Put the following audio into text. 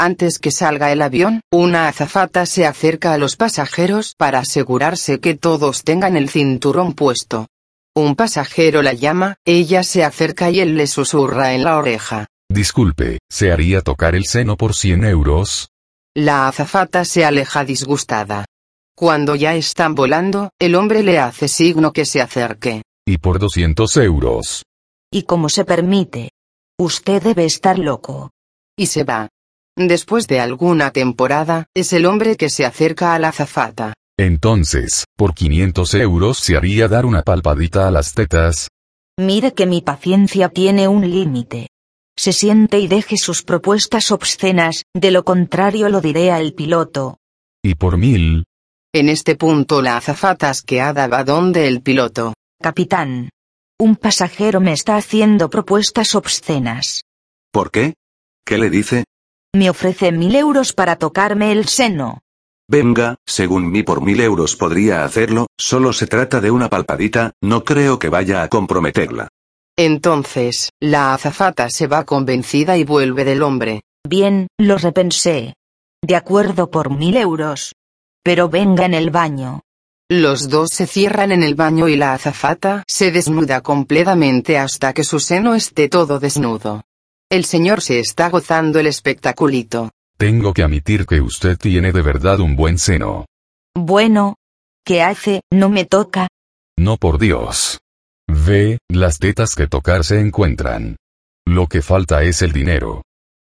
Antes que salga el avión, una azafata se acerca a los pasajeros para asegurarse que todos tengan el cinturón puesto. Un pasajero la llama, ella se acerca y él le susurra en la oreja. Disculpe, ¿se haría tocar el seno por 100 euros? La azafata se aleja disgustada. Cuando ya están volando, el hombre le hace signo que se acerque. Y por 200 euros. ¿Y cómo se permite? Usted debe estar loco. Y se va. Después de alguna temporada, es el hombre que se acerca a la azafata. Entonces, por 500 euros se haría dar una palpadita a las tetas. Mire que mi paciencia tiene un límite. Se siente y deje sus propuestas obscenas, de lo contrario lo diré al piloto. Y por 1000. En este punto la azafata asqueada va donde el piloto. Capitán. Un pasajero me está haciendo propuestas obscenas. ¿Por qué? ¿Qué le dice? Me ofrece 1000 euros para tocarme el seno. Venga, según mí por 1000 euros podría hacerlo, solo se trata de una palpadita, no creo que vaya a comprometerla. Entonces, la azafata se va convencida y vuelve del hombre. Bien, lo repensé. De acuerdo por 1000 euros. Pero venga en el baño. Los dos se cierran en el baño y la azafata se desnuda completamente hasta que su seno esté todo desnudo. El señor se está gozando el espectaculito. Tengo que admitir que usted tiene de verdad un buen seno. Bueno. ¿Qué hace? ¿No me toca? No, por Dios. Ve, las tetas que tocar se encuentran. Lo que falta es el dinero.